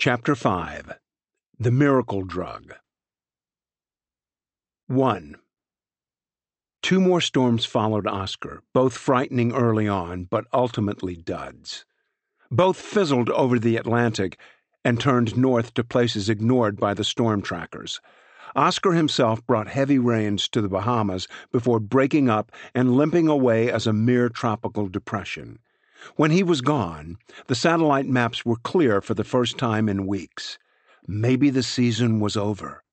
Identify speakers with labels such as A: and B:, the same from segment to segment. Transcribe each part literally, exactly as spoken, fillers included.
A: Chapter five. The Miracle Drug. one. Two more storms followed Oscar, both frightening early on, but ultimately duds. Both fizzled over the Atlantic and turned north to places ignored by the storm trackers. Oscar himself brought heavy rains to the Bahamas before breaking up and limping away as a mere tropical depression. When he was gone, the satellite maps were clear for the first time in weeks. Maybe the season was over.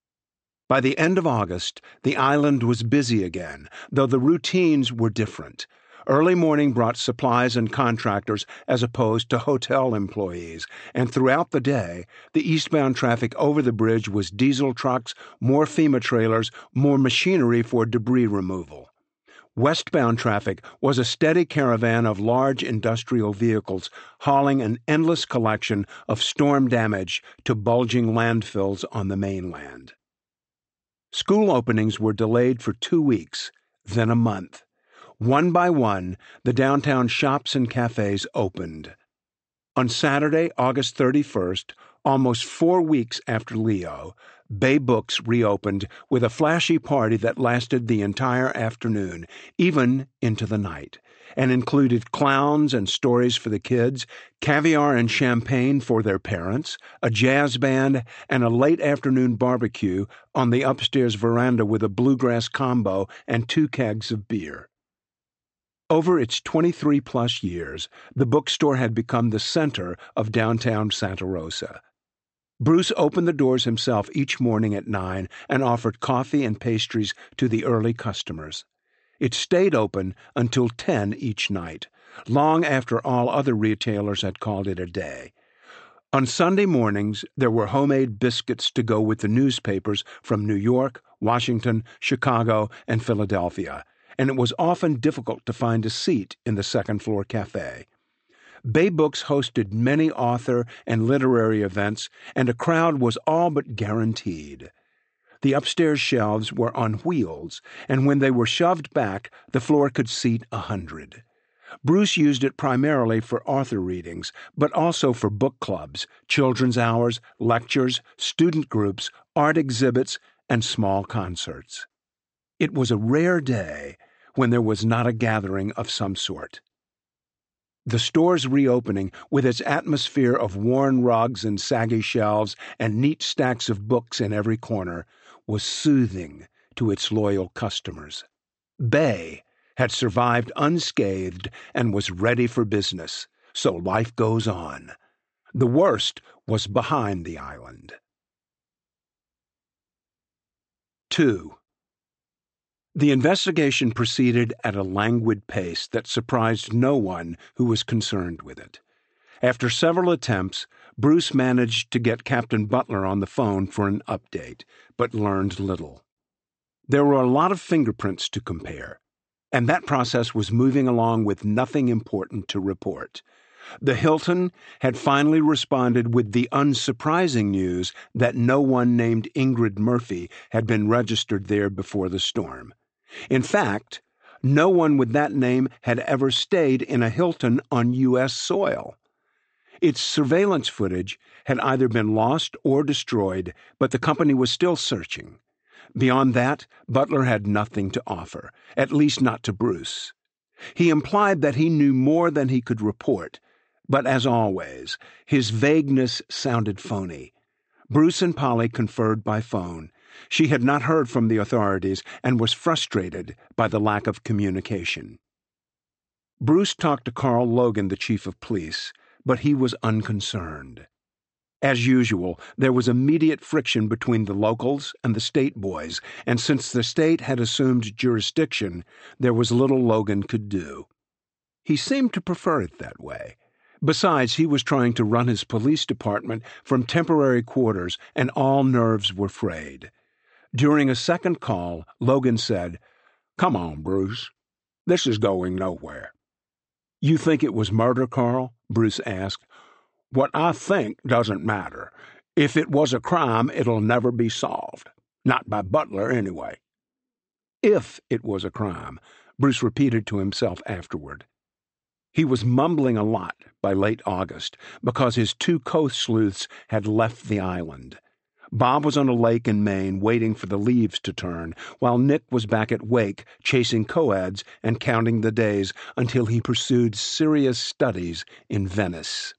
A: By the end of August, the island was busy again, though the routines were different. Early morning brought supplies and contractors as opposed to hotel employees, and throughout the day, the eastbound traffic over the bridge was diesel trucks, more FEMA trailers, more machinery for debris removal. Westbound traffic was a steady caravan of large industrial vehicles hauling an endless collection of storm damage to bulging landfills on the mainland. School openings were delayed for two weeks, then a month. One by one, the downtown shops and cafes opened. On Saturday, August thirty-first, almost four weeks after Leo, Bay Books reopened with a flashy party that lasted the entire afternoon, even into the night, and included clowns and stories for the kids, caviar and champagne for their parents, a jazz band, and a late-afternoon barbecue on the upstairs veranda with a bluegrass combo and two kegs of beer. Over its twenty-three-plus years, the bookstore had become the center of downtown Santa Rosa. Bruce opened the doors himself each morning at nine and offered coffee and pastries to the early customers. It stayed open until ten each night, long after all other retailers had called it a day. On Sunday mornings, there were homemade biscuits to go with the newspapers from New York, Washington, Chicago, and Philadelphia, and it was often difficult to find a seat in the second-floor cafe. Bay Books hosted many author and literary events, and a crowd was all but guaranteed. The upstairs shelves were on wheels, and when they were shoved back, the floor could seat a hundred. Bruce used it primarily for author readings, but also for book clubs, children's hours, lectures, student groups, art exhibits, and small concerts. It was a rare day when there was not a gathering of some sort. The store's reopening, with its atmosphere of worn rugs and saggy shelves and neat stacks of books in every corner, was soothing to its loyal customers. Bay had survived unscathed and was ready for business, so life goes on. The worst was behind the island. Two. The investigation proceeded at a languid pace that surprised no one who was concerned with it. After several attempts, Bruce managed to get Captain Butler on the phone for an update, but learned little. There were a lot of fingerprints to compare, and that process was moving along with nothing important to report. The Hilton had finally responded with the unsurprising news that no one named Ingrid Murphy had been registered there before the storm. In fact, no one with that name had ever stayed in a Hilton on U S soil. Its surveillance footage had either been lost or destroyed, but the company was still searching. Beyond that, Butler had nothing to offer, at least not to Bruce. He implied that he knew more than he could report, but as always, his vagueness sounded phony. Bruce and Polly conferred by phone. She had not heard from the authorities and was frustrated by the lack of communication. Bruce talked to Carl Logan, the chief of police, but he was unconcerned. As usual, there was immediate friction between the locals and the state boys, and since the state had assumed jurisdiction, there was little Logan could do. He seemed to prefer it that way. Besides, he was trying to run his police department from temporary quarters, and all nerves were frayed. During a second call, Logan said, "Come on, Bruce. This is going nowhere." "You think it was murder, Carl?" Bruce asked. "What I think doesn't matter. If it was a crime, it'll never be solved. Not by Butler, anyway." "If it was a crime," Bruce repeated to himself afterward. He was mumbling a lot by late August because his two co-sleuths had left the island. Bob was on a lake in Maine waiting for the leaves to turn, while Nick was back at Wake chasing coads and counting the days until he pursued serious studies in Venice.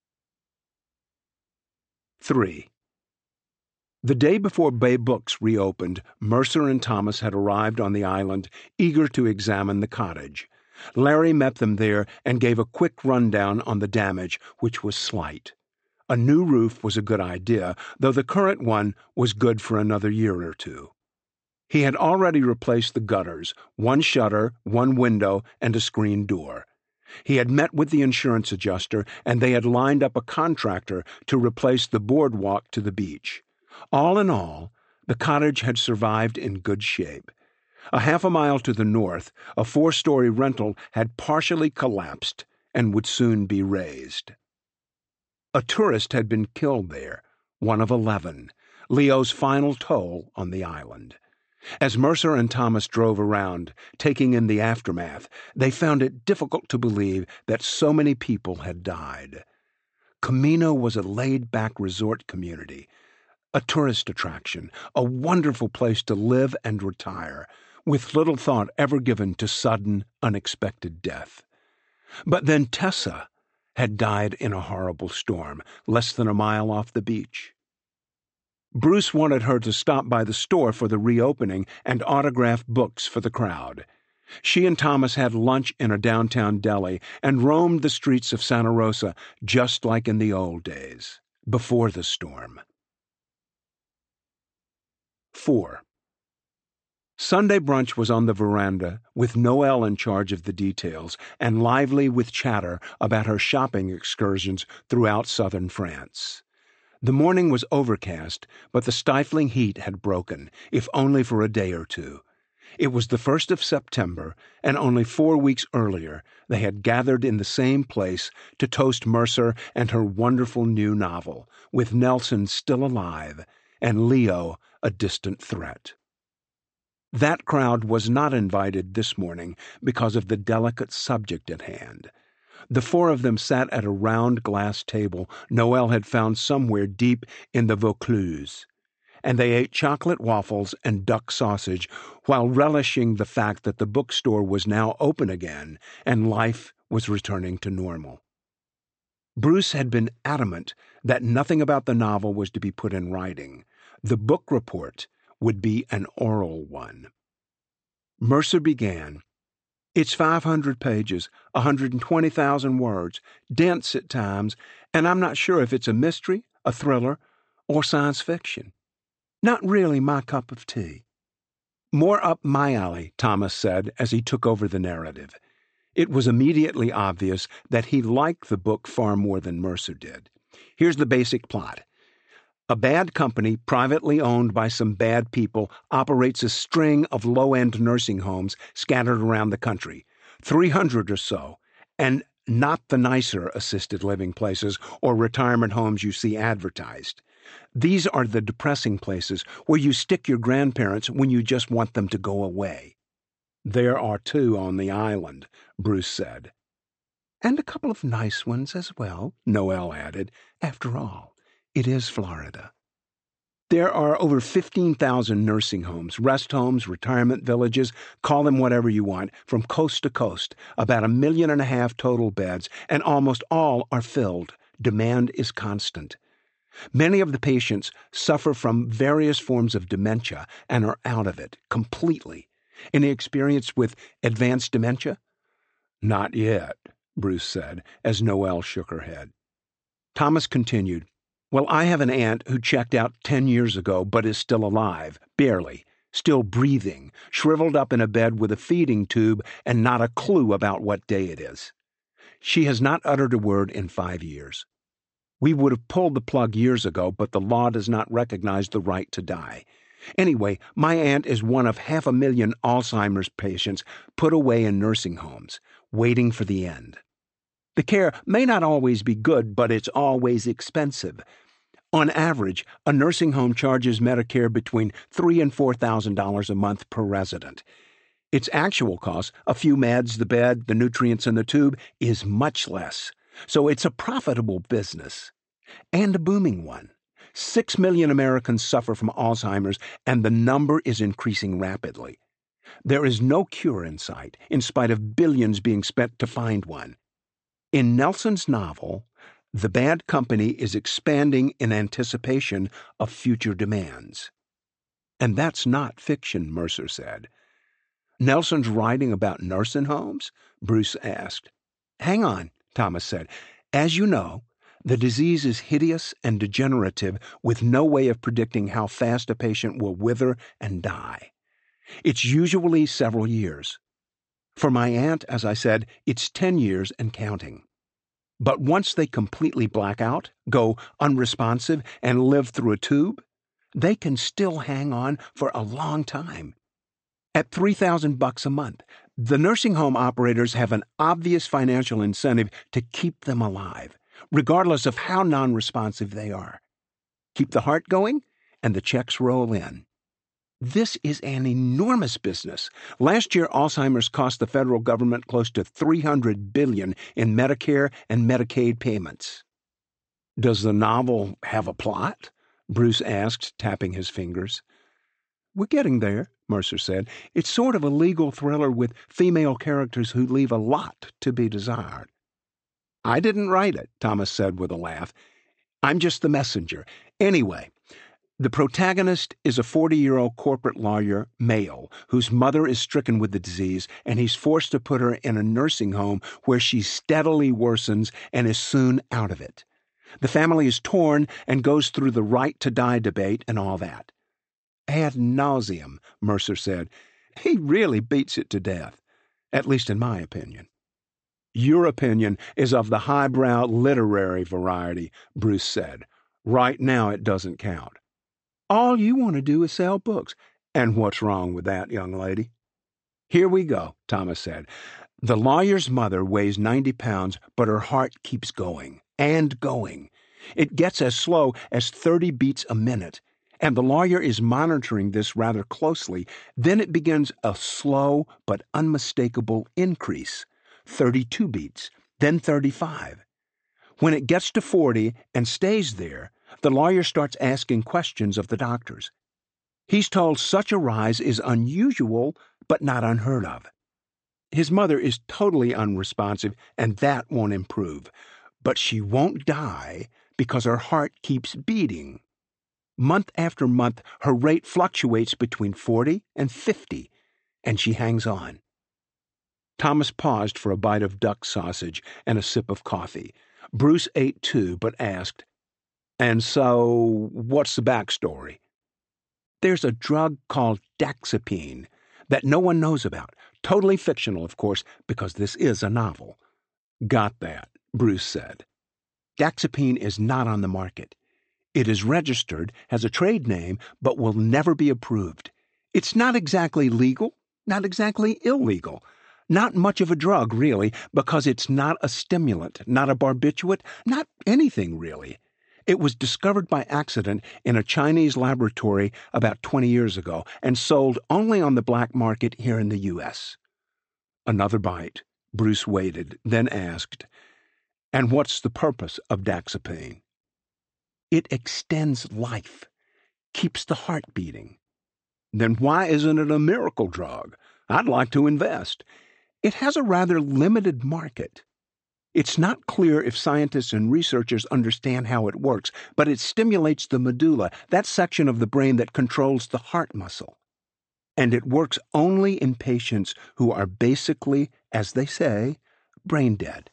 A: three. The day before Bay Books reopened, Mercer and Thomas had arrived on the island, eager to examine the cottage. Larry met them there and gave a quick rundown on the damage, which was slight. A new roof was a good idea, though the current one was good for another year or two. He had already replaced the gutters, one shutter, one window, and a screen door. He had met with the insurance adjuster, and they had lined up a contractor to replace the boardwalk to the beach. All in all, the cottage had survived in good shape. A half a mile to the north, a four-story rental had partially collapsed and would soon be razed. A tourist had been killed there, one of eleven, Leo's final toll on the island. As Mercer and Thomas drove around, taking in the aftermath, they found it difficult to believe that so many people had died. Camino was a laid-back resort community, a tourist attraction, a wonderful place to live and retire, with little thought ever given to sudden, unexpected death. But then Tessa had died in a horrible storm, less than a mile off the beach. Bruce wanted her to stop by the store for the reopening and autograph books for the crowd. She and Thomas had lunch in a downtown deli and roamed the streets of Santa Rosa just like in the old days, before the storm. four. Sunday brunch was on the veranda, with Noelle in charge of the details and lively with chatter about her shopping excursions throughout southern France. The morning was overcast, but the stifling heat had broken, if only for a day or two. It was the first of September, and only four weeks earlier they had gathered in the same place to toast Mercer and her wonderful new novel, with Nelson still alive and Leo a distant threat. That crowd was not invited this morning because of the delicate subject at hand. The four of them sat at a round glass table Noelle had found somewhere deep in the Vaucluse, and they ate chocolate waffles and duck sausage while relishing the fact that the bookstore was now open again and life was returning to normal. Bruce had been adamant that nothing about the novel was to be put in writing. The book report would be an oral one. Mercer began. It's five hundred pages, one hundred twenty thousand words, dense at times, and I'm not sure if it's a mystery, a thriller, or science fiction. Not really my cup of tea. More up my alley, Thomas said as he took over the narrative. It was immediately obvious that he liked the book far more than Mercer did. Here's the basic plot. A bad company, privately owned by some bad people, operates a string of low-end nursing homes scattered around the country, three hundred or so, and not the nicer assisted living places or retirement homes you see advertised. These are the depressing places where you stick your grandparents when you just want them to go away. There are two on the island, Bruce said. And a couple of nice ones as well, Noelle added. After all, it is Florida. There are over fifteen thousand nursing homes, rest homes, retirement villages, call them whatever you want, from coast to coast, about a million and a half total beds, and almost all are filled. Demand is constant. Many of the patients suffer from various forms of dementia and are out of it completely. Any experience with advanced dementia? Not yet, Bruce said, as Noelle shook her head. Thomas continued. Well, I have an aunt who checked out ten years ago but is still alive, barely, still breathing, shriveled up in a bed with a feeding tube and not a clue about what day it is. She has not uttered a word in five years. We would have pulled the plug years ago, but the law does not recognize the right to die. Anyway, my aunt is one of half a million Alzheimer's patients put away in nursing homes, waiting for the end. The care may not always be good, but it's always expensive. On average, a nursing home charges Medicare between three and four thousand dollars a month per resident. Its actual cost, a few meds, the bed, the nutrients in the tube, is much less. So it's a profitable business. And a booming one. Six million Americans suffer from Alzheimer's, and the number is increasing rapidly. There is no cure in sight, in spite of billions being spent to find one. In Nelson's novel, the bad company is expanding in anticipation of future demands. And that's not fiction, Mercer said. Nelson's writing about nursing homes? Bruce asked. Hang on, Thomas said. As you know, the disease is hideous and degenerative with no way of predicting how fast a patient will wither and die. It's usually several years. For my aunt, as I said, it's ten years and counting. But once they completely black out, go unresponsive, and live through a tube, they can still hang on for a long time. At three thousand bucks a month, the nursing home operators have an obvious financial incentive to keep them alive, regardless of how non-responsive they are. Keep the heart going, and the checks roll in. This is an enormous business. Last year, Alzheimer's cost the federal government close to three hundred billion dollars in Medicare and Medicaid payments. Does the novel have a plot? Bruce asked, tapping his fingers. We're getting there, Mercer said. It's sort of a legal thriller with female characters who leave a lot to be desired. I didn't write it, Thomas said with a laugh. I'm just the messenger. Anyway, the protagonist is a forty-year-old corporate lawyer, male, whose mother is stricken with the disease, and he's forced to put her in a nursing home where she steadily worsens and is soon out of it. The family is torn and goes through the right to die debate and all that. Ad nauseum, Mercer said. He really beats it to death, at least in my opinion. Your opinion is of the highbrow literary variety, Bruce said. Right now it doesn't count. All you want to do is sell books. And what's wrong with that, young lady? Here we go, Thomas said. The lawyer's mother weighs ninety pounds, but her heart keeps going, and going. It gets as slow as thirty beats a minute, and the lawyer is monitoring this rather closely. Then it begins a slow but unmistakable increase. thirty-two beats, then thirty-five. When it gets to forty and stays there, the lawyer starts asking questions of the doctors. He's told such a rise is unusual, but not unheard of. His mother is totally unresponsive, and that won't improve. But she won't die because her heart keeps beating. Month after month, her rate fluctuates between forty and fifty, and she hangs on. Thomas paused for a bite of duck sausage and a sip of coffee. Bruce ate too, but asked, And so, what's the backstory? There's a drug called Daxipine that no one knows about. Totally fictional, of course, because this is a novel. Got that, Bruce said. Daxipine is not on the market. It is registered, has a trade name, but will never be approved. It's not exactly legal, not exactly illegal. Not much of a drug, really, because it's not a stimulant, not a barbiturate, not anything, really. It was discovered by accident in a Chinese laboratory about twenty years ago and sold only on the black market here in the U S Another bite. Bruce waited, then asked, And what's the purpose of Daxipine? It extends life, keeps the heart beating. Then why isn't it a miracle drug? I'd like to invest. It has a rather limited market. It's not clear if scientists and researchers understand how it works, but it stimulates the medulla, that section of the brain that controls the heart muscle. And it works only in patients who are basically, as they say, brain dead.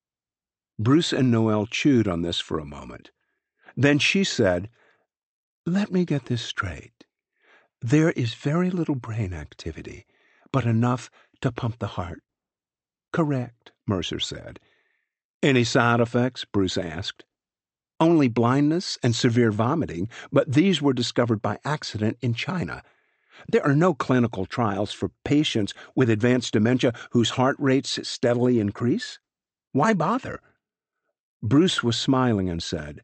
A: Bruce and Noel chewed on this for a moment. Then she said, Let me get this straight. There is very little brain activity, but enough to pump the heart. Correct, Mercer said. Any side effects? Bruce asked. Only blindness and severe vomiting, but these were discovered by accident in China. There are no clinical trials for patients with advanced dementia whose heart rates steadily increase. Why bother? Bruce was smiling and said,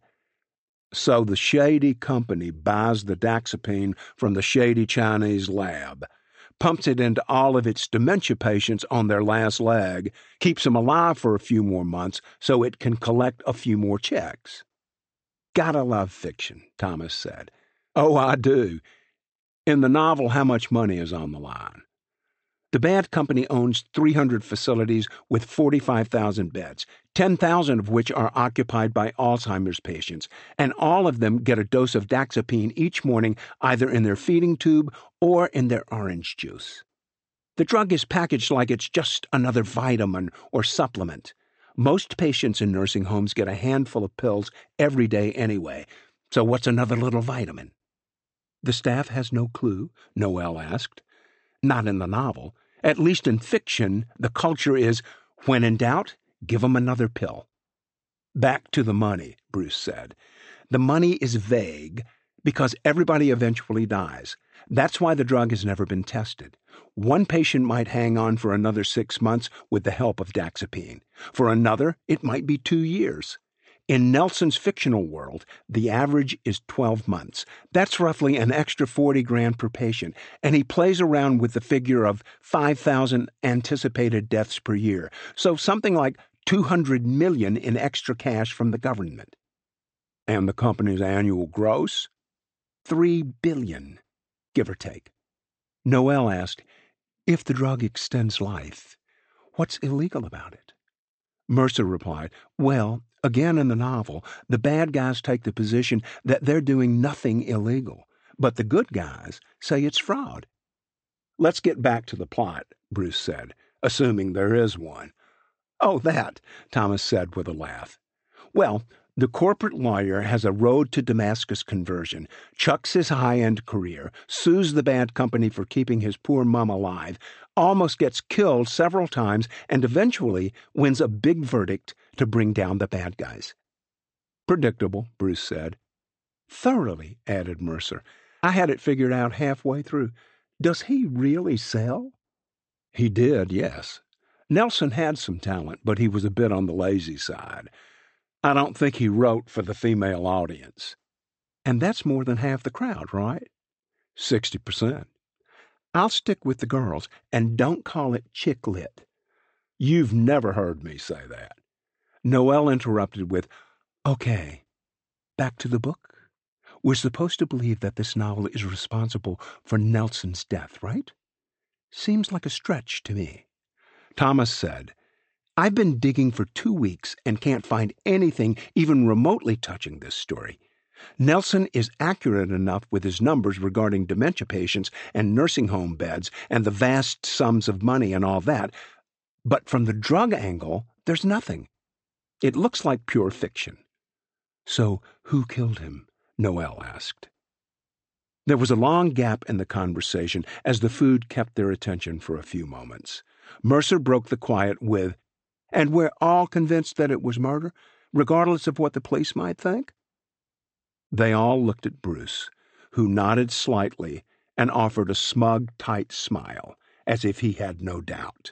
A: So the shady company buys the Daxipine from the shady Chinese lab, pumps it into all of its dementia patients on their last leg, keeps them alive for a few more months so it can collect a few more checks. Gotta love fiction, Thomas said. Oh, I do. In the novel, how much money is on the line? The bad company owns three hundred facilities with forty-five thousand beds, ten thousand of which are occupied by Alzheimer's patients, and all of them get a dose of Daxapine each morning either in their feeding tube or in their orange juice. The drug is packaged like it's just another vitamin or supplement. Most patients in nursing homes get a handful of pills every day anyway, so what's another little vitamin? The staff has no clue, Noel asked. Not in the novel. At least in fiction, the culture is, when in doubt, give 'em another pill. Back to the money, Bruce said. The money is vague because everybody eventually dies. That's why the drug has never been tested. One patient might hang on for another six months with the help of Daxapine. For another, it might be two years. In Nelson's fictional world, the average is twelve months. That's roughly an extra forty grand per patient, and he plays around with the figure of five thousand anticipated deaths per year, so something like two hundred million in extra cash from the government. And the company's annual gross? Three billion, give or take. Noel asked, if the drug extends life, what's illegal about it? Mercer replied, well, again in the novel, the bad guys take the position that they're doing nothing illegal, but the good guys say it's fraud. Let's get back to the plot, Bruce said, assuming there is one. Oh, that, Thomas said with a laugh. Well, the corporate lawyer has a road to Damascus conversion, chucks his high-end career, sues the bad company for keeping his poor mum alive, almost gets killed several times, and eventually wins a big verdict to bring down the bad guys. Predictable, Bruce said. Thoroughly, added Mercer. I had it figured out halfway through. Does he really sell? He did, yes. Nelson had some talent, but he was a bit on the lazy side. I don't think he wrote for the female audience. And that's more than half the crowd, right? Sixty percent. I'll stick with the girls, and don't call it chick lit. You've never heard me say that. Noel interrupted with, okay, back to the book. We're supposed to believe that this novel is responsible for Nelson's death, right? Seems like a stretch to me. Thomas said, I've been digging for two weeks and can't find anything even remotely touching this story. Nelson is accurate enough with his numbers regarding dementia patients and nursing home beds and the vast sums of money and all that, but from the drug angle, there's nothing. It looks like pure fiction. So who killed him? Noel asked. There was a long gap in the conversation as the food kept their attention for a few moments. Mercer broke the quiet with, and we're all convinced that it was murder, regardless of what the police might think? They all looked at Bruce, who nodded slightly and offered a smug, tight smile, as if he had no doubt.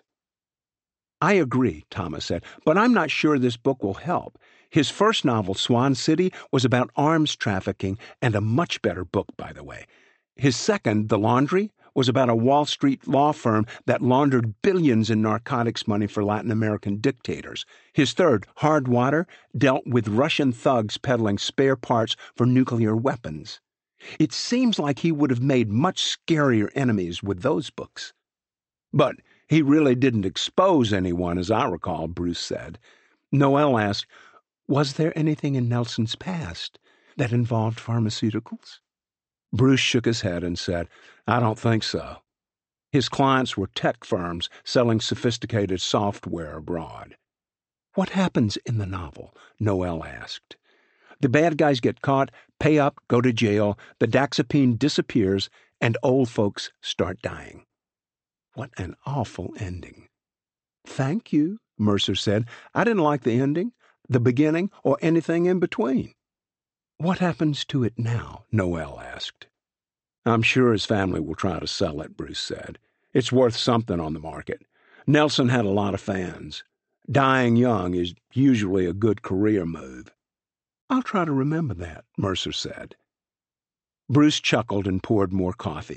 A: I agree, Thomas said, but I'm not sure this book will help. His first novel, Swan City, was about arms trafficking, and a much better book, by the way. His second, The Laundry, was about a Wall Street law firm that laundered billions in narcotics money for Latin American dictators. His third, Hard Water, dealt with Russian thugs peddling spare parts for nuclear weapons. It seems like he would have made much scarier enemies with those books. But he really didn't expose anyone, as I recall, Bruce said. Noel asked, was there anything in Nelson's past that involved pharmaceuticals? Bruce shook his head and said, I don't think so. His clients were tech firms selling sophisticated software abroad. What happens in the novel? Noel asked. The bad guys get caught, pay up, go to jail, the Daxapine disappears, and old folks start dying. What an awful ending. Thank you, Mercer said. I didn't like the ending, the beginning, or anything in between. What happens to it now? Noel asked. I'm sure his family will try to sell it, Bruce said. It's worth something on the market. Nelson had a lot of fans. Dying young is usually a good career move. I'll try to remember that, Mercer said. Bruce chuckled and poured more coffee.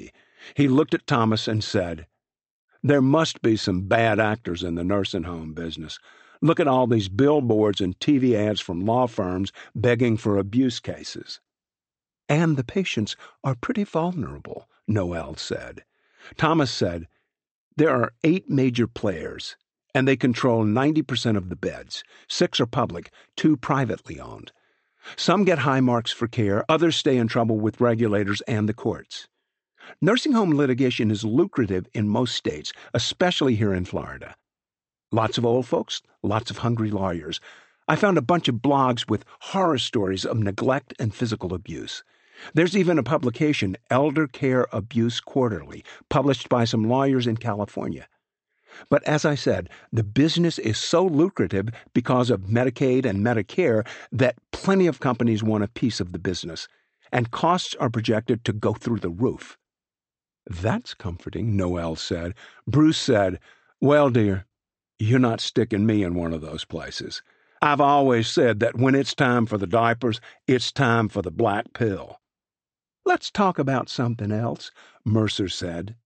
A: He looked at Thomas and said, "There must be some bad actors in the nursing home business. Look at all these billboards and T V ads from law firms begging for abuse cases." "And the patients are pretty vulnerable," Noel said. Thomas said, "There are eight major players, and they control ninety percent of the beds. Six are public, two privately owned. Some get high marks for care, others stay in trouble with regulators and the courts. Nursing home litigation is lucrative in most states, especially here in Florida. Lots of old folks, lots of hungry lawyers. I found a bunch of blogs with horror stories of neglect and physical abuse. There's even a publication, Elder Care Abuse Quarterly, published by some lawyers in California. But as I said, the business is so lucrative because of Medicaid and Medicare that plenty of companies want a piece of the business, and costs are projected to go through the roof." "That's comforting," Noel said. Bruce said, "Well, dear, you're not sticking me in one of those places. I've always said that when it's time for the diapers, it's time for the black pill." "Let's talk about something else," Mercer said.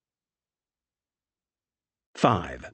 A: Five.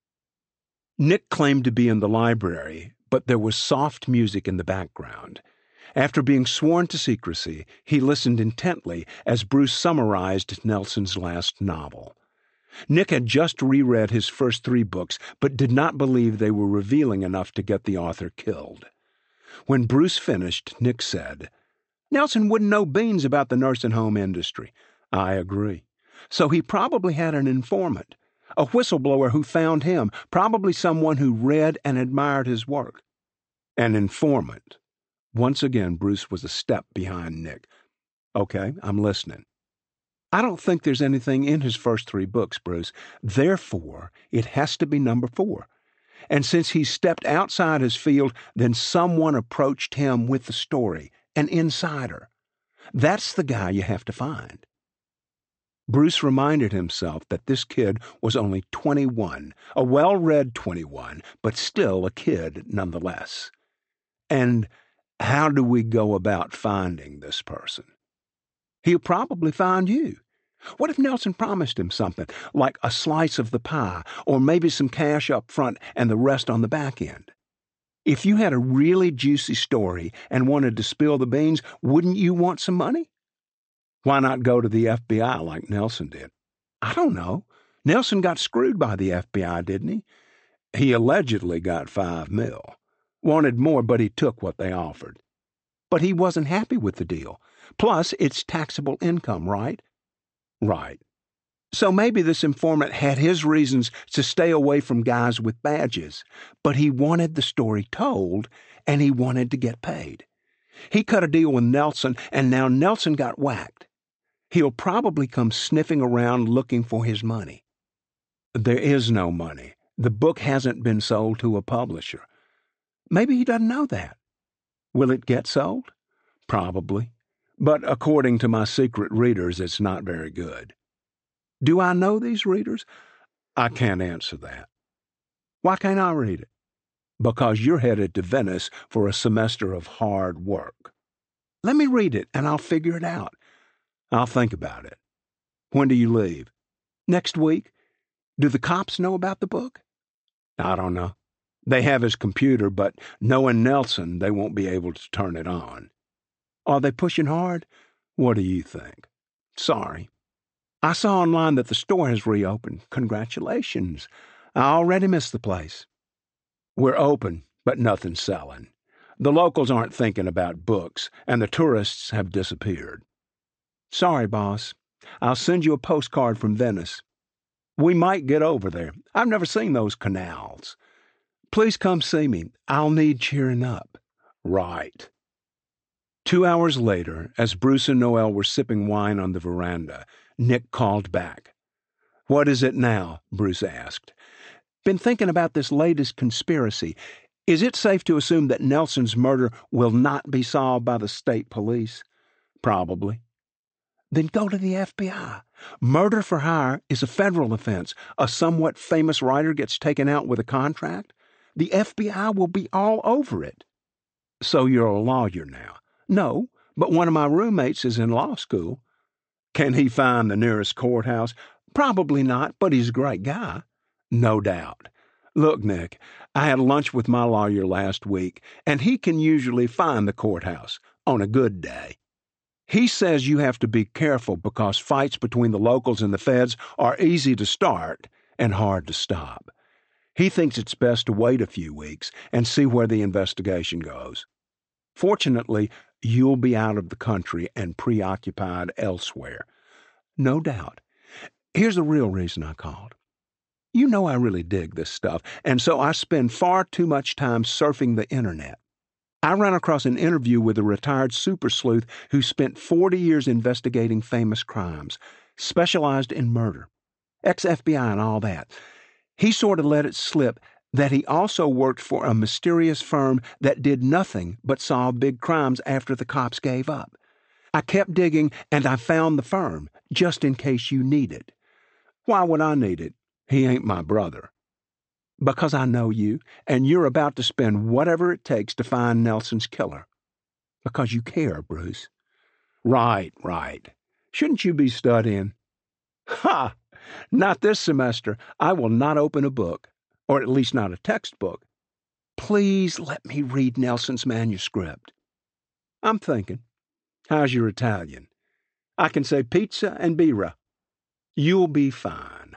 A: Nick claimed to be in the library, but there was soft music in the background. After being sworn to secrecy, he listened intently as Bruce summarized Nelson's last novel. Nick had just reread his first three books, but did not believe they were revealing enough to get the author killed. When Bruce finished, Nick said, "Nelson wouldn't know beans about the nursing home industry." "I agree. So he probably had an informant, a whistleblower who found him, probably someone who read and admired his work." "An informant." Once again, Bruce was a step behind Nick. "Okay, I'm listening." "I don't think there's anything in his first three books, Bruce. Therefore, it has to be number four. And since he stepped outside his field, then someone approached him with the story, an insider. That's the guy you have to find." Bruce reminded himself that this kid was only twenty-one, a well-read twenty-one, but still a kid nonetheless. "And how do we go about finding this person?" "He'll probably find you. What if Nelson promised him something, like a slice of the pie, or maybe some cash up front and the rest on the back end? If you had a really juicy story and wanted to spill the beans, wouldn't you want some money?" "Why not go to the F B I like Nelson did?" "I don't know. Nelson got screwed by the F B I, didn't he?" "He allegedly got five mil. Wanted more, but he took what they offered." "But he wasn't happy with the deal. Plus, it's taxable income, right?" "Right." "So maybe this informant had his reasons to stay away from guys with badges, but he wanted the story told, and he wanted to get paid. He cut a deal with Nelson, and now Nelson got whacked. He'll probably come sniffing around looking for his money." "There is no money. The book hasn't been sold to a publisher." "Maybe he doesn't know that." "Will it get sold?" "Probably. But according to my secret readers, it's not very good." "Do I know these readers?" "I can't answer that." "Why can't I read it?" "Because you're headed to Venice for a semester of hard work." "Let me read it, and I'll figure it out." "I'll think about it." "When do you leave?" "Next week. Do the cops know about the book?" "I don't know. They have his computer, but knowing Nelson, they won't be able to turn it on." "Are they pushing hard?" "What do you think?" "Sorry. I saw online that the store has reopened. Congratulations. I already missed the place." "We're open, but nothing's selling. The locals aren't thinking about books, and the tourists have disappeared." "Sorry, boss. I'll send you a postcard from Venice. We might get over there. I've never seen those canals. Please come see me. I'll need cheering up." "Right." Two hours later, as Bruce and Noel were sipping wine on the veranda, Nick called back. "What is it now?" Bruce asked. "Been thinking about this latest conspiracy. Is it safe to assume that Nelson's murder will not be solved by the state police?" "Probably." "Then go to the F B I. Murder for hire is a federal offense. A somewhat famous writer gets taken out with a contract. The F B I will be all over it." "So you're a lawyer now?" "No, but one of my roommates is in law school." Can he find the nearest courthouse? Probably not, but he's a great guy. No doubt. Look, Nick, I had lunch with my lawyer last week, and he can usually find the courthouse on a good day. He says you have to be careful because fights between the locals and the feds are easy to start and hard to stop. He thinks it's best to wait a few weeks and see where the investigation goes. Fortunately, you'll be out of the country and preoccupied elsewhere. No doubt. Here's the real reason I called. You know I really dig this stuff, and so I spend far too much time surfing the internet. I ran across an interview with a retired super sleuth who spent forty years investigating famous crimes, specialized in murder, ex-F B I and all that. He sort of let it slip that he also worked for a mysterious firm that did nothing but solve big crimes after the cops gave up. I kept digging, and I found the firm, just in case you need it. Why would I need it? He ain't my brother. Because I know you, and you're about to spend whatever it takes to find Nelson's killer. Because you care, Bruce. Right, right. Shouldn't you be studying? Ha! Not this semester. I will not open a book, or at least not a textbook. Please let me read Nelson's manuscript. I'm thinking. How's your Italian? I can say pizza and birra. You'll be fine.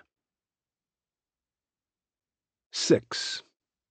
A: Six.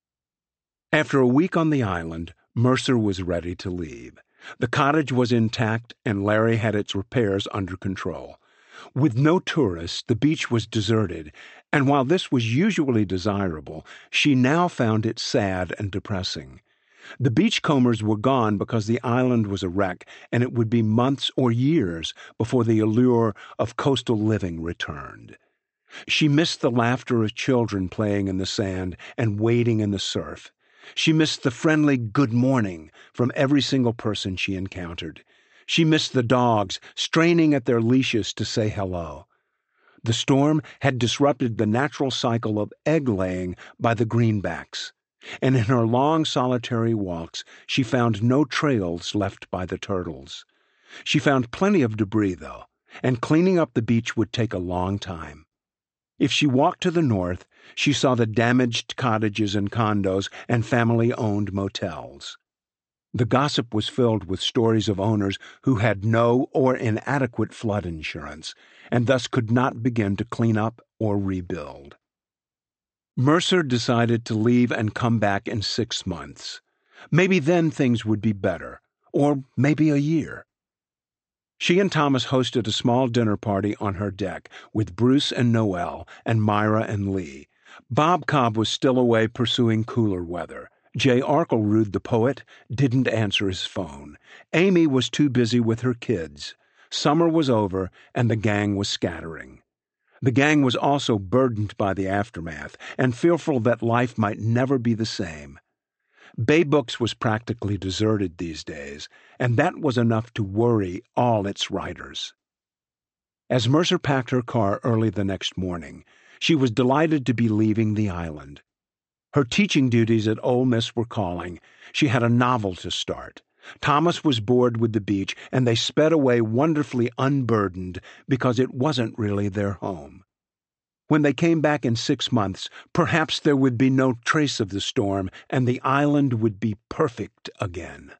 A: After a week on the island, Mercer was ready to leave. The cottage was intact, and Larry had its repairs under control. With no tourists, the beach was deserted, and while this was usually desirable, she now found it sad and depressing. The beachcombers were gone because the island was a wreck, and it would be months or years before the allure of coastal living returned. She missed the laughter of children playing in the sand and wading in the surf. She missed the friendly good morning from every single person she encountered. She missed the dogs straining at their leashes to say hello. The storm had disrupted the natural cycle of egg-laying by the greenbacks, and in her long solitary walks she found no trails left by the turtles. She found plenty of debris, though, and cleaning up the beach would take a long time. If she walked to the north, she saw the damaged cottages and condos and family-owned motels. The gossip was filled with stories of owners who had no or inadequate flood insurance, and thus could not begin to clean up or rebuild. Mercer decided to leave and come back in six months. Maybe then things would be better, or maybe a year. She and Thomas hosted a small dinner party on her deck with Bruce and Noel and Myra and Lee. Bob Cobb was still away pursuing cooler weather. Jay Arklerude, the poet, didn't answer his phone. Amy was too busy with her kids. Summer was over, and the gang was scattering. The gang was also burdened by the aftermath and fearful that life might never be the same. Bay Books was practically deserted these days, and that was enough to worry all its writers. As Mercer packed her car early the next morning, she was delighted to be leaving the island. Her teaching duties at Ole Miss were calling. She had a novel to start. Thomas was bored with the beach, and they sped away wonderfully unburdened because it wasn't really their home. When they came back in six months, perhaps there would be no trace of the storm, and the island would be perfect again.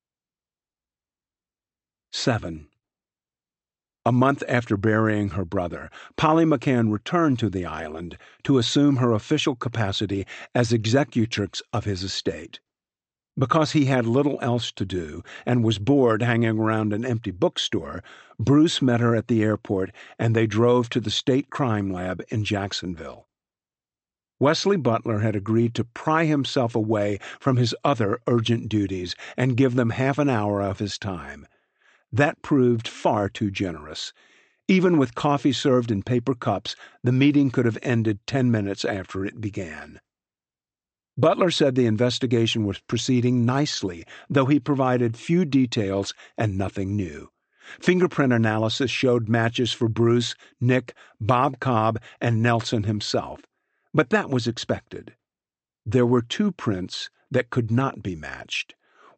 A: Seven. A month after burying her brother, Polly McCann returned to the island to assume her official capacity as executrix of his estate. Because he had little else to do and was bored hanging around an empty bookstore, Bruce met her at the airport and they drove to the state crime lab in Jacksonville. Wesley Butler had agreed to pry himself away from his other urgent duties and give them half an hour of his time. That proved far too generous. Even with coffee served in paper cups, the meeting could have ended ten minutes after it began. Butler said the investigation was proceeding nicely, though he provided few details and nothing new. Fingerprint analysis showed matches for Bruce, Nick, Bob Cobb, and Nelson himself, but that was expected. There were two prints that could not be matched.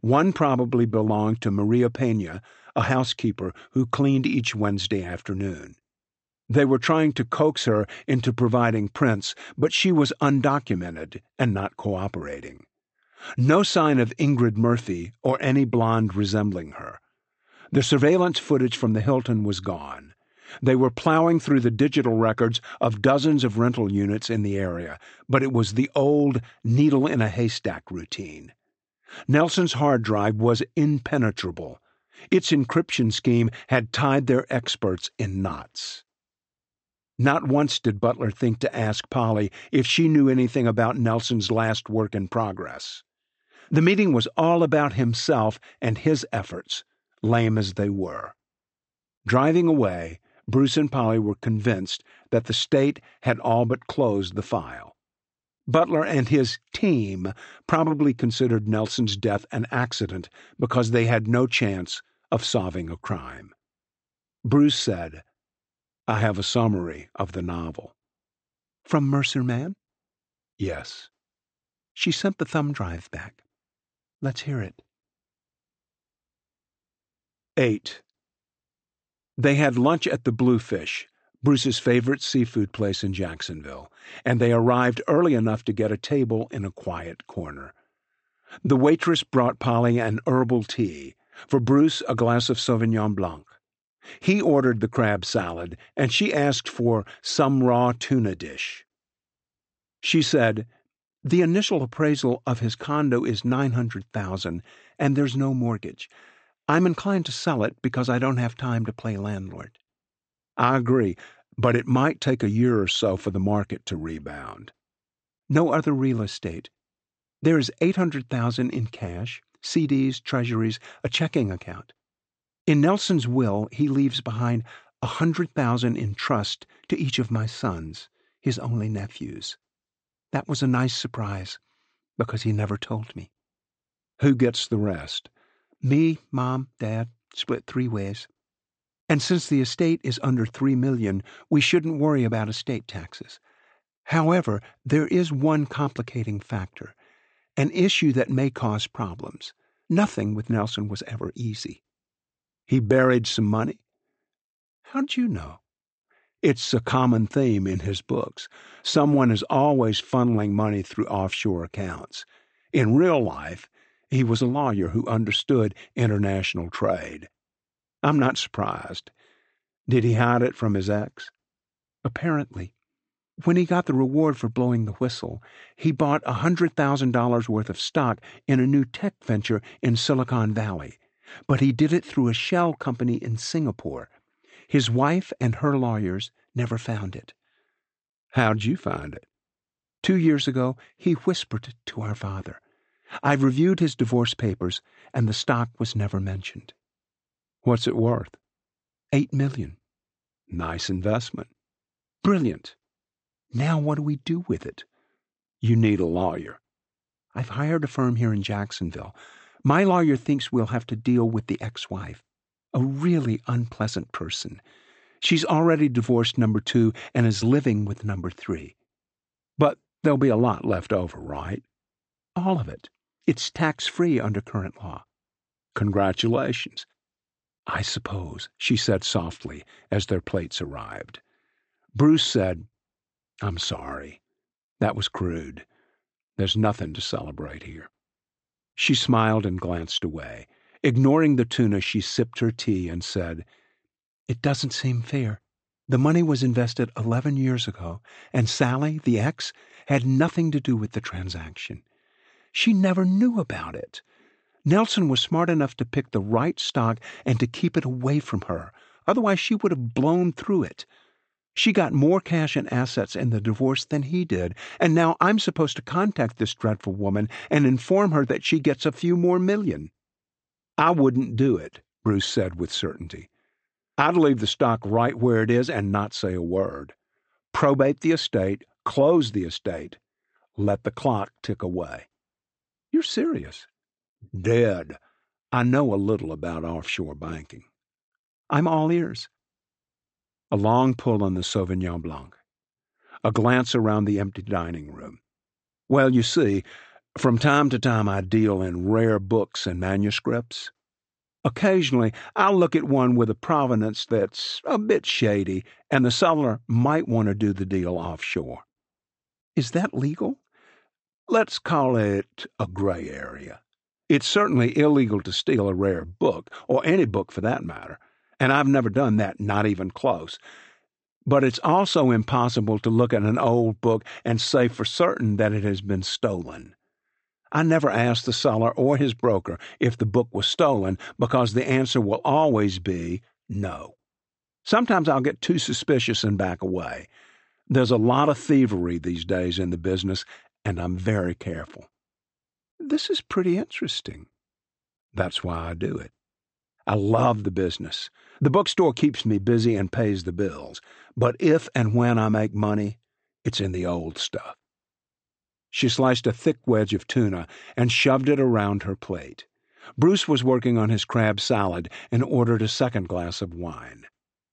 A: One probably belonged to Maria Pena, a housekeeper who cleaned each Wednesday afternoon. They were trying to coax her into providing prints, but she was undocumented and not cooperating. No sign of Ingrid Murphy or any blonde resembling her. The surveillance footage from the Hilton was gone. They were plowing through the digital records of dozens of rental units in the area, but it was the old needle-in-a-haystack routine. Nelson's hard drive was impenetrable. Its encryption scheme had tied their experts in knots. Not once did Butler think to ask Polly if she knew anything about Nelson's last work in progress. The meeting was all about himself and his efforts, lame as they were. Driving away, Bruce and Polly were convinced that the state had all but closed the file. Butler and his team probably considered Nelson's death an accident because they had no chance of solving a crime. Bruce said, "I have a summary of the novel." "From Mercer Mann?" "Yes." She sent the thumb drive back. "Let's hear it." Eight. They had lunch at the Bluefish, Bruce's favorite seafood place in Jacksonville, and they arrived early enough to get a table in a quiet corner. The waitress brought Polly an herbal tea, for Bruce a glass of Sauvignon Blanc. He ordered the crab salad, and she asked for some raw tuna dish. She said, "The initial appraisal of his condo is nine hundred thousand dollars, and there's no mortgage. I'm inclined to sell it because I don't have time to play landlord." "I agree, but it might take a year or so for the market to rebound." "No other real estate. There is eight hundred thousand dollars in cash, C Ds, treasuries, a checking account. In Nelson's will, he leaves behind a hundred thousand dollars in trust to each of my sons, his only nephews. That was a nice surprise, because he never told me." "Who gets the rest?" "Me, Mom, Dad, split three ways. And since the estate is under three million dollars, we shouldn't worry about estate taxes. However, there is one complicating factor, an issue that may cause problems. Nothing with Nelson was ever easy." "He buried some money?" "How'd you know?" "It's a common theme in his books. Someone is always funneling money through offshore accounts. In real life, he was a lawyer who understood international trade." "I'm not surprised. Did he hide it from his ex?" "Apparently. When he got the reward for blowing the whistle, he bought one hundred thousand dollars worth of stock in a new tech venture in Silicon Valley, but he did it through a shell company in Singapore. His wife and her lawyers never found it." "How'd you find it?" Two years ago, he whispered it to our father. I've reviewed his divorce papers, and the stock was never mentioned." "What's it worth?" Eight million. "Nice investment." "Brilliant. Now what do we do with it?" "You need a lawyer." "I've hired a firm here in Jacksonville. My lawyer thinks we'll have to deal with the ex-wife. A really unpleasant person. She's already divorced number two and is living with number three." "But there'll be a lot left over, right?" "All of it. It's tax-free under current law." "Congratulations." "I suppose," she said softly as their plates arrived. Bruce said, "I'm sorry. That was crude. There's nothing to celebrate here." She smiled and glanced away. Ignoring the tuna, she sipped her tea and said, "It doesn't seem fair. The money was invested eleven years ago, and Sally, the ex, had nothing to do with the transaction. She never knew about it. Nelson was smart enough to pick the right stock and to keep it away from her. Otherwise, she would have blown through it. She got more cash and assets in the divorce than he did, and now I'm supposed to contact this dreadful woman and inform her that she gets a few more million." "I wouldn't do it," Bruce said with certainty. "I'd leave the stock right where it is and not say a word. Probate the estate, close the estate, let the clock tick away." "You're serious?" "Dead. I know a little about offshore banking." "I'm all ears." A long pull on the Sauvignon Blanc. A glance around the empty dining room. "Well, you see, From time to time, I deal in rare books and manuscripts. Occasionally, I'll look at one with a provenance that's a bit shady, and the seller might want to do the deal offshore. Is that legal? Let's call it a gray area. It's certainly illegal to steal a rare book, or any book for that matter, and I've never done that, not even close. But it's also impossible to look at an old book and say for certain that it has been stolen. I never ask the seller or his broker if the book was stolen because the answer will always be no. Sometimes I'll get too suspicious and back away. There's a lot of thievery these days in the business, and I'm very careful. This is pretty interesting. That's why I do it. I love the business. The bookstore keeps me busy and pays the bills. But if and when I make money, it's in the old stuff. She sliced a thick wedge of tuna and shoved it around her plate. Bruce was working on his crab salad and ordered a second glass of wine.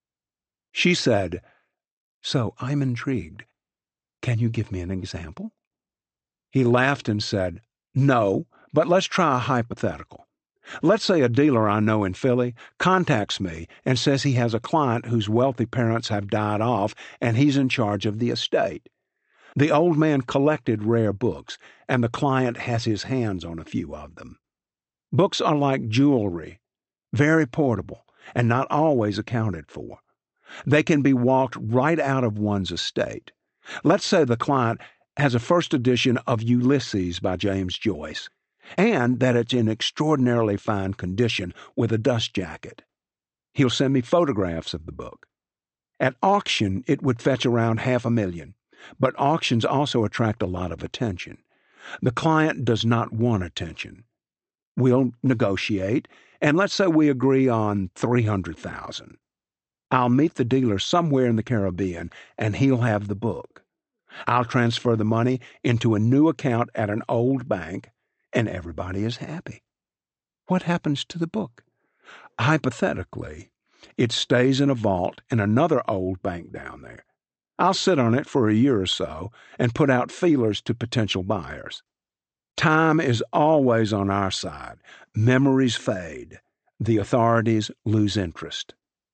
A: She said, "So I'm intrigued. Can you give me an example?" He laughed and said, "No, but let's try a hypothetical. Let's say a dealer I know in Philly contacts me and says he has a client whose wealthy parents have died off and he's in charge of the estate. The old man collected rare books, and the client has his hands on a few of them. Books are like jewelry, very portable, and not always accounted for. They can be walked right out of one's estate. Let's say the client has a first edition of Ulysses by James Joyce, and that it's in extraordinarily fine condition with a dust jacket. He'll send me photographs of the book. At auction, it would fetch around half a million, but auctions also attract a lot of attention. The client does not want attention. We'll negotiate, and let's say we agree on three hundred thousand dollars. I'll meet the dealer somewhere in the Caribbean, and he'll have the book. I'll transfer the money into a new account at an old bank, and everybody is happy. What happens to the book? Hypothetically, it stays in a vault in another old bank down there. I'll sit on it for a year or so and put out feelers to potential buyers. Time is always on our side. Memories fade. The authorities lose interest.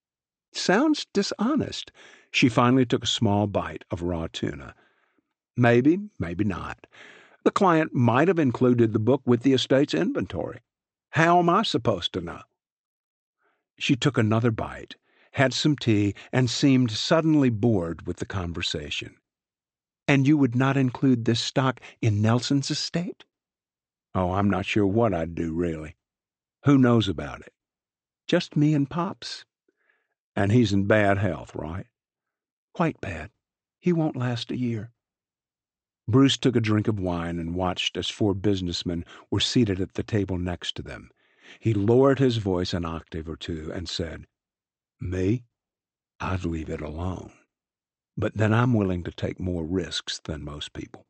A: Sounds dishonest. She finally took a small bite of raw tuna. Maybe, maybe not. The client might have included the book with the estate's inventory. How am I supposed to know? She took another bite, had some tea, and seemed suddenly bored with the conversation. And you would not include this stock in Nelson's estate? Oh, I'm not sure what I'd do, really. Who knows about it? Just me and Pops. And he's in bad health, right? Quite bad. He won't last a year. Bruce took a drink of wine and watched as four businessmen were seated at the table next to them. He lowered his voice an octave or two and said, "Me? I'd leave it alone. But then I'm willing to take more risks than most people."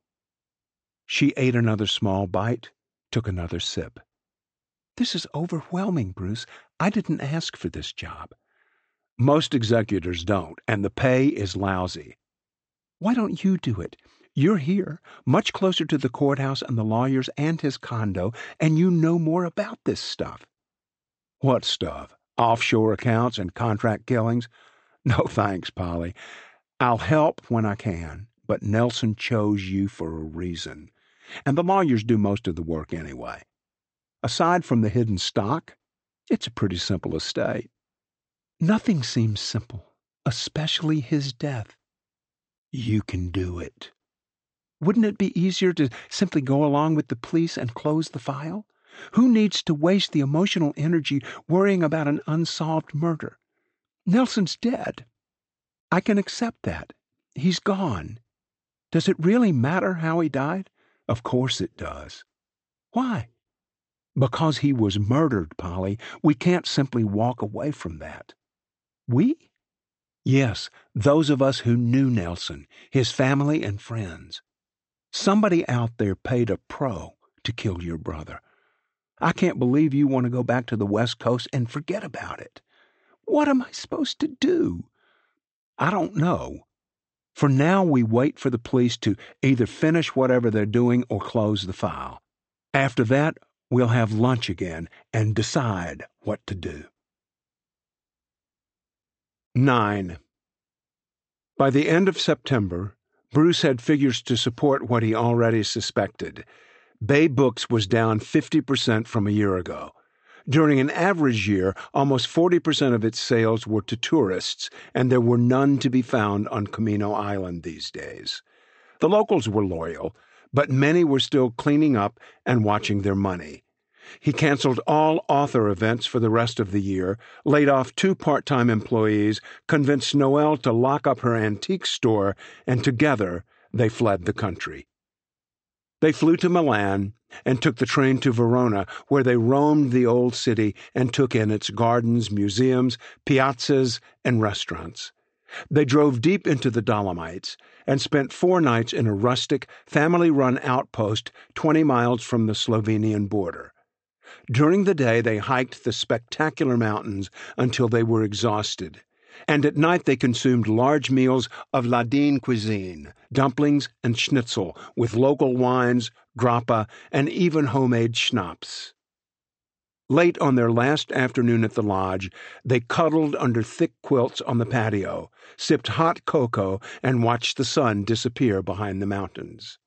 A: She ate another small bite, took another sip. "This is overwhelming, Bruce. I didn't ask for this job." Most executors don't, and the pay is lousy. Why don't you do it? You're here, much closer to the courthouse and the lawyers and his condo, and you know more about this stuff. What stuff? Offshore accounts and contract killings? No thanks, Polly. I'll help when I can, but Nelson chose you for a reason, and the lawyers do most of the work anyway. Aside from the hidden stock, it's a pretty simple estate. Nothing seems simple, especially his death. You can do it. Wouldn't it be easier to simply go along with the police and close the file? Who needs to waste the emotional energy worrying about an unsolved murder? Nelson's dead. I can accept that. He's gone. Does it really matter how he died? Of course it does. Why? Because he was murdered, Polly. We can't simply walk away from that. We? Yes, those of us who knew Nelson, his family and friends. Somebody out there paid a pro to kill your brother. I can't believe you want to go back to the West Coast and forget about it. What am I supposed to do? I don't know. For now, we wait for the police to either finish whatever they're doing or close the file. After that, we'll have lunch again and decide what to do. Nine. By the end of September, Bruce had figures to support what he already suspected. Bay Books was down fifty percent from a year ago. During an average year, almost forty percent of its sales were to tourists, and there were none to be found on Camino Island these days. The locals were loyal, but many were still cleaning up and watching their money. He canceled all author events for the rest of the year, laid off two part-time employees, convinced Noelle to lock up her antique store, and together they fled the country. They flew to Milan and took the train to Verona, where they roamed the old city and took in its gardens, museums, piazzas, and restaurants. They drove deep into the Dolomites and spent four nights in a rustic, family-run outpost twenty miles from the Slovenian border. During the day, they hiked the spectacular mountains until they were exhausted, and at night they consumed large meals of Ladine cuisine, dumplings and schnitzel, with local wines, grappa, and even homemade schnapps. Late on their last afternoon at the lodge, they cuddled under thick quilts on the patio, sipped hot cocoa, and watched the sun disappear behind the mountains.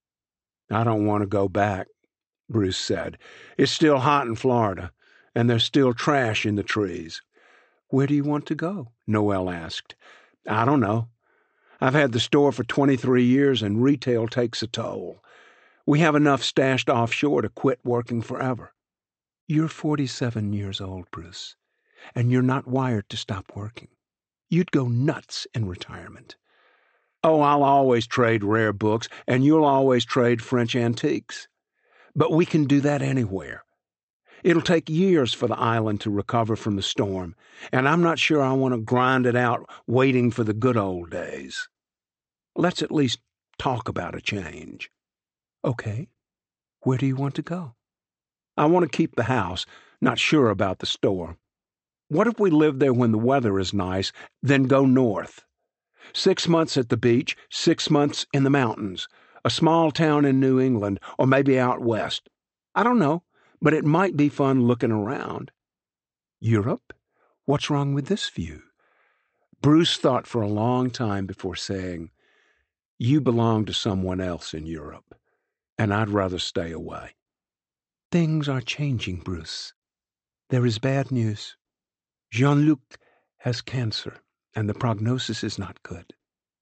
A: "I don't want to go back," Bruce said. "It's still hot in Florida, and there's still trash in the trees." "Where do you want to go?" Noelle asked. "I don't know. I've had the store for twenty-three years, and retail takes a toll. We have enough stashed offshore to quit working forever." "You're forty-seven years old, Bruce, and you're not wired to stop working. You'd go nuts in retirement." "Oh, I'll always trade rare books, and you'll always trade French antiques. But we can do that anywhere. It'll take years for the island to recover from the storm, and I'm not sure I want to grind it out waiting for the good old days. Let's at least talk about a change." "Okay. Where do you want to go?" "I want to keep the house, not sure about the store. What if we live there when the weather is nice, then go north? Six months at the beach, six months in the mountains, a small town in New England, or maybe out west. I don't know, but it might be fun looking around." "Europe? What's wrong with this view?" Bruce thought for a long time before saying, "You belong to someone else in Europe, and I'd rather stay away." "Things are changing, Bruce. There is bad news. Jean-Luc has cancer, and the prognosis is not good."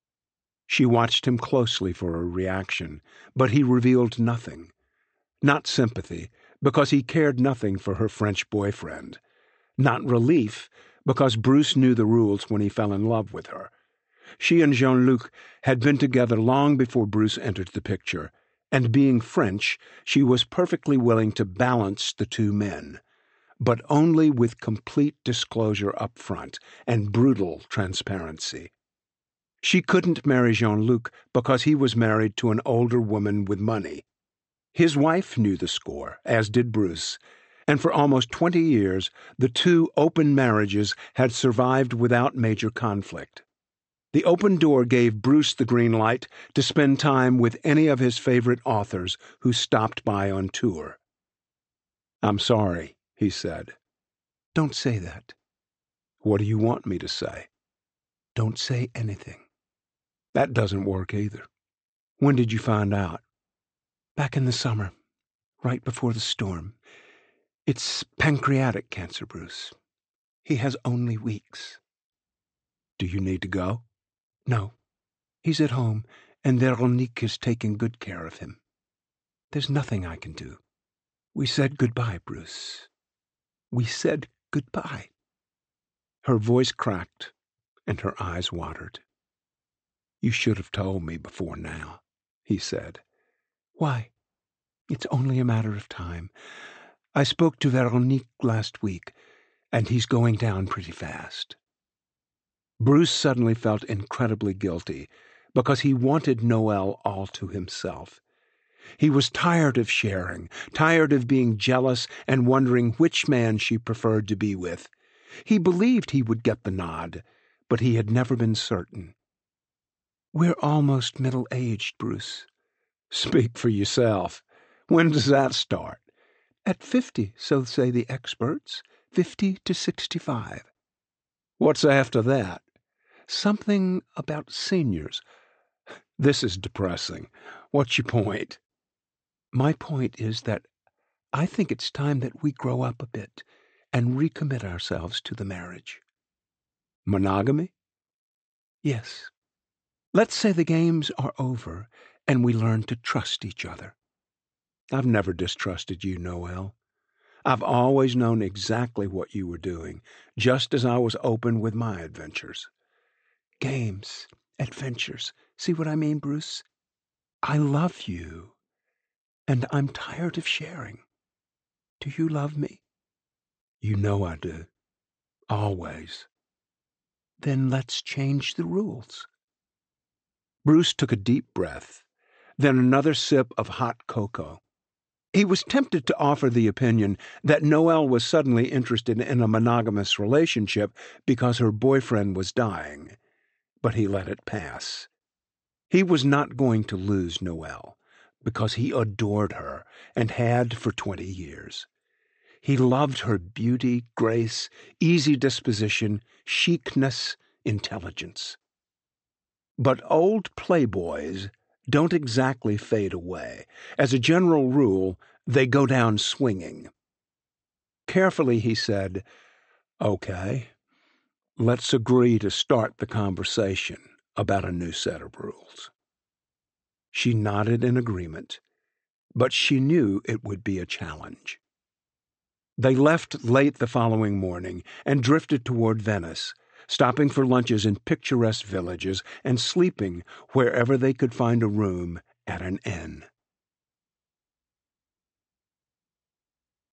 A: She watched him closely for a reaction, but he revealed nothing. Not sympathy, because he cared nothing for her French boyfriend. Not relief, because Bruce knew the rules when he fell in love with her. She and Jean-Luc had been together long before Bruce entered the picture, and being French, she was perfectly willing to balance the two men, but only with complete disclosure up front and brutal transparency. She couldn't marry Jean-Luc because he was married to an older woman with money. His wife knew the score, as did Bruce, and for almost twenty years the two open marriages had survived without major conflict. The open door gave Bruce the green light to spend time with any of his favorite authors who stopped by on tour. "I'm sorry," he said. "Don't say that." "What do you want me to say?" "Don't say anything." "That doesn't work either. When did you find out?" "Back in the summer, right before the storm. It's pancreatic cancer, Bruce. He has only weeks." "Do you need to go?" "No. He's at home, and Veronique is taking good care of him. There's nothing I can do. We said goodbye, Bruce. We said goodbye." Her voice cracked, and her eyes watered. "You should have told me before now," he said. "Why? It's only a matter of time. I spoke to Veronique last week, and he's going down pretty fast." Bruce suddenly felt incredibly guilty, because he wanted Noelle all to himself. He was tired of sharing, tired of being jealous and wondering which man she preferred to be with. He believed he would get the nod, but he had never been certain. "We're almost middle-aged, Bruce." "Speak for yourself. When does that start?
B: At fifty, so say the experts. Fifty to sixty-five.
A: What's after that?
B: Something about seniors.
A: This is depressing. What's your point?
B: My point is that I think it's time that we grow up a bit and recommit ourselves to the marriage.
A: Monogamy?
B: Yes. Let's say the games are over and we learn to trust each other.
A: I've never distrusted you, Noelle. I've always known exactly what you were doing, just as I was open with my adventures.
B: Games, adventures. See what I mean, Bruce? I love you, and I'm tired of sharing. Do you love me?
A: You know I do. Always.
B: Then let's change the rules.
A: Bruce took a deep breath, then another sip of hot cocoa. He was tempted to offer the opinion that Noelle was suddenly interested in a monogamous relationship because her boyfriend was dying, but he let it pass. He was not going to lose Noelle, because he adored her and had for twenty years. He loved her beauty, grace, easy disposition, chicness, intelligence. But old playboys don't exactly fade away. As a general rule, they go down swinging. Carefully, he said, "Okay, let's agree to start the conversation about a new set of rules." She nodded in agreement, but she knew it would be a challenge. They left late the following morning and drifted toward Venice, stopping for lunches in picturesque villages and sleeping wherever they could find a room at an inn.